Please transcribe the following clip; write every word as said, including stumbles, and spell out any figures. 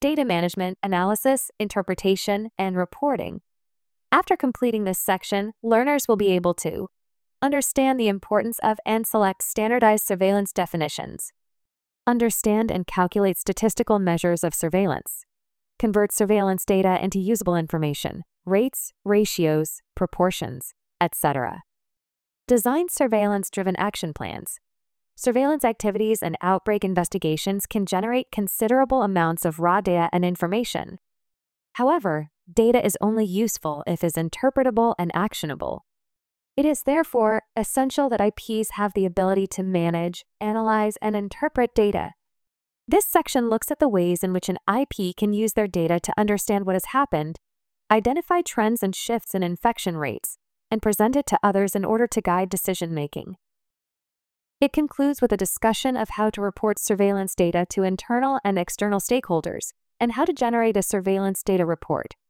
data management, analysis, interpretation, and reporting. After completing this section, learners will be able to understand the importance of and select standardized surveillance definitions, understand and calculate statistical measures of surveillance, convert surveillance data into usable information, rates, ratios, proportions, et cetera. Design surveillance-driven action plans. Surveillance activities and outbreak investigations can generate considerable amounts of raw data and information. However, data is only useful if it is interpretable and actionable. It is therefore essential that I Ps have the ability to manage, analyze, and interpret data. This section looks at the ways in which an I P can use their data to understand what has happened, identify trends and shifts in infection rates, and present it to others in order to guide decision-making. It concludes with a discussion of how to report surveillance data to internal and external stakeholders, and how to generate a surveillance data report.